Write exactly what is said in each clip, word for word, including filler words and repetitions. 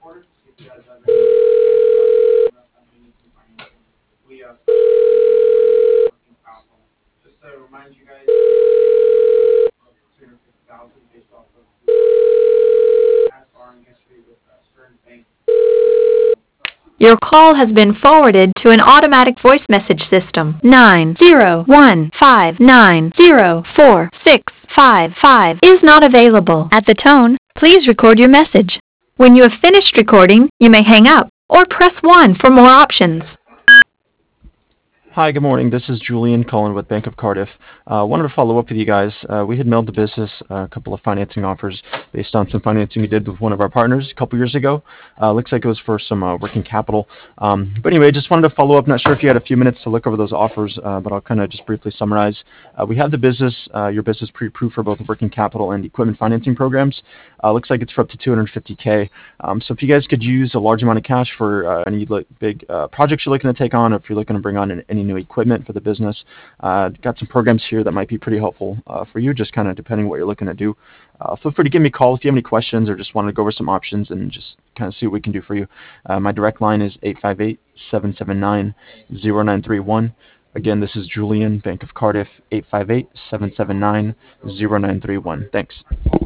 Your call has been forwarded to an automatic voice message system. nine zero one five nine zero four six five five is not available. At the tone, please record your message. When you have finished recording, you may hang up or press one for more options. Hi, good morning. This is Julian calling with Bank of Cardiff. Uh, wanted to follow up with you guys. Uh, we had mailed the business uh, a couple of financing offers based on some financing we did with one of our partners a couple years ago. Uh, looks like it was for some uh, working capital. Um, but anyway, just wanted to follow up. Not sure if you had a few minutes to look over those offers, uh, but I'll kind of just briefly summarize. Uh, we have the business, uh, your business pre-approved for both working capital and equipment financing programs. Uh, looks like it's for up to two hundred fifty K. Um, so if you guys could use a large amount of cash for uh, any like, big uh, projects you're looking to take on, or if you're looking to bring on an, any new equipment for the business. Uh, got some programs here that might be pretty helpful uh, for you, just kind of depending what you're looking to do. Uh, feel free to give me a call if you have any questions or just want to go over some options and just kind of see what we can do for you. Uh, my direct line is eight five eight, seven seven nine, zero nine three one. Again, this is Julian, Bank of Cardiff, eight five eight, seven seven nine, zero nine three one. Thanks.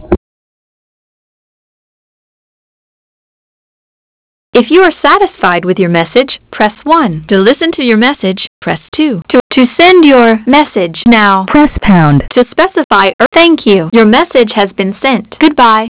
If you are satisfied with your message, press one. To listen to your message, press two. To, to send your message now, press pound. To specify or thank you. Your message has been sent. Goodbye.